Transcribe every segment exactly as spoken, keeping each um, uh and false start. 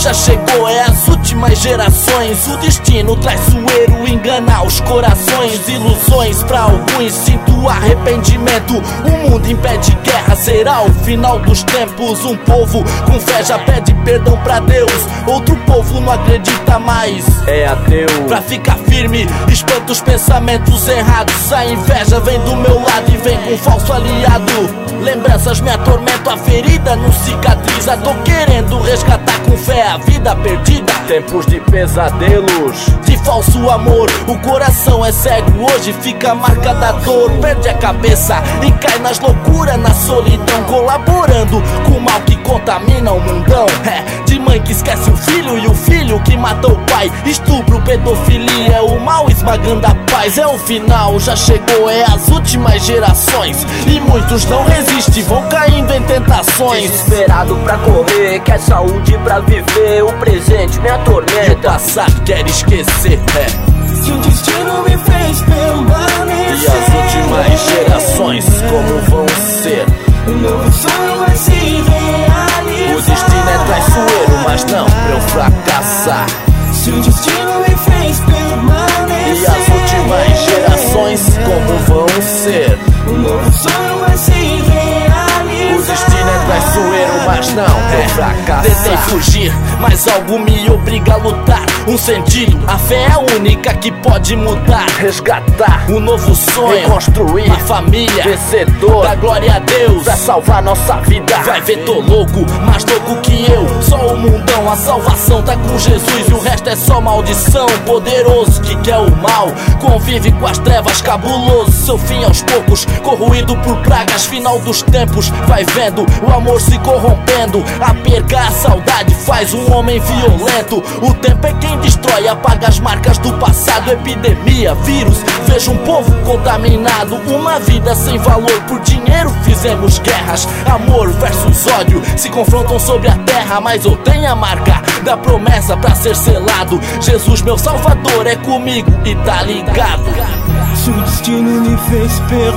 já chegou, é as últimas gerações. O destino traiçoeiro engana os corações. Ilusões pra alguns, sinto arrependimento. O mundo impede guerra, será o final dos tempos. Um povo com fé já pede perdão pra Deus. Outro povo não acredita mais, é ateu. Pra ficar firme, espanta os pensamentos errados. A inveja vem do meu lado e vem com um falso aliado. Lembranças me atormentam, a ferida não cicatriza. Tô querendo resgatar com fé a vida perdida. Tempos de pesadelos, de falso amor, o coração é cego. Hoje fica a marca da dor. Perde a cabeça e cai nas loucuras, na solidão, colaborando com o mal que contamina o mundão. É, de mãe que esquece o filho e o filho que mata o pai. Estupro, pedofilia, é o mal esmagando a paz. É o final, já chegou, é as últimas gerações. E muitos não resistem, vão caindo em tentações. Desesperado pra correr, quer saúde pra viver. O presente me atormenta, e o passado quer esquecer, é. Se o destino me fez permanecer, e as últimas gerações como vão ser? O novo sonho vai se realizar. O destino é traiçoeiro, mas não pra eu fracassar. Se o destino me fez permanecer, e as últimas gerações como vão ser? O novo sonho vai se realizar. O destino é traiçoeiro, mas não pra eu fracassar. Tentei fugir, mas algo me obriga a lutar. Um sentido, a fé é a única que pode mudar. Resgatar um novo sonho, reconstruir uma família vencedor. Da glória a Deus pra salvar nossa vida. Vai ver, tô louco, mais louco que eu. Só o mundão, a salvação tá com Jesus. E o resto é só maldição. Poderoso que quer o mal, convive com as trevas, cabuloso. Seu fim aos poucos, corroído por pragas. Final dos tempos, vai vendo o amor se corrompendo. A perca, a saudade faz um homem violento. O tempo é quem destrói, apaga as marcas do passado. Epidemia, vírus, vejo um povo contaminado. Uma vida sem valor, por dinheiro fizemos guerras. Amor versus ódio se confrontam sobre a terra. Mas eu tenho a marca da promessa pra ser selado. Jesus meu salvador é comigo e tá ligado. Se o destino me fez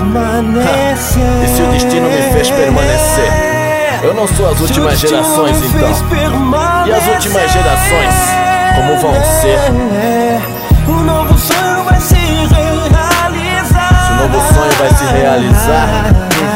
permanecer, e se o destino me fez permanecer? Eu não sou as últimas gerações então. E as últimas gerações como vão ser? O novo sonho vai se realizar. Se o novo sonho vai se realizar,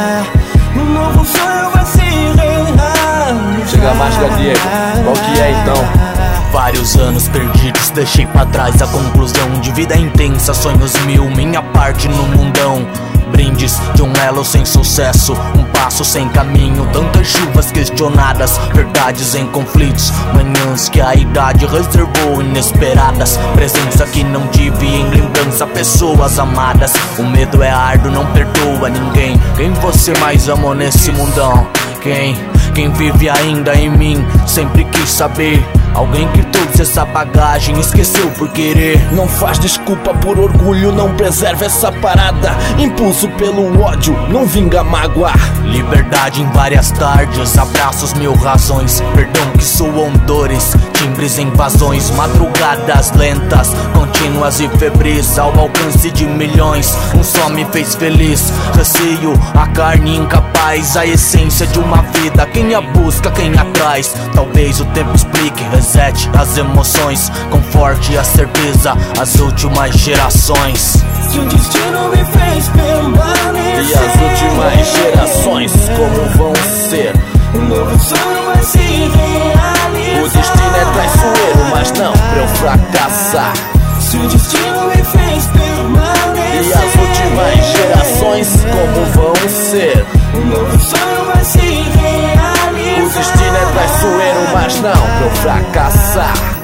o novo sonho vai se realizar. Chega a máscara, Diego, qual que é então? Vários anos perdidos, deixei pra trás a conclusão de vida intensa, sonhos mil, minha parte no mundão. Brindes de um elo sem sucesso, um passo sem caminho, tantas chuvas questionadas, verdades em conflitos, manhãs que a idade reservou inesperadas, presença que não tive em lembrança, pessoas amadas. O medo é árduo, não perdoa ninguém. Quem você mais amou nesse mundão? Quem? Quem vive ainda em mim? Sempre quis saber. Alguém que trouxe essa bagagem esqueceu por querer. Não faz desculpa por orgulho, não preserva essa parada. Impulso pelo ódio, não vinga mágoa. Liberdade em várias tardes, abraços mil razões. Perdão que soam dores, timbres em vazões. Madrugadas lentas, contínuas e febris, ao alcance de milhões. Um só me fez feliz, receio, a carne incapaz. A essência de uma vida, quem a busca, quem atrás. Talvez o tempo explique, resete as emoções, conforte a certeza, as últimas gerações. Se o destino me fez permanecer, e as últimas gerações como vão ser? O novo sonho vai se realizar. O destino é traiçoeiro, mas não pra eu fracassar. Se o destino me fez permanecer, e as últimas gerações como vão ser? O novo sonho vai se realizar. O destino é traiçoeiro, mas não pra eu fracassar.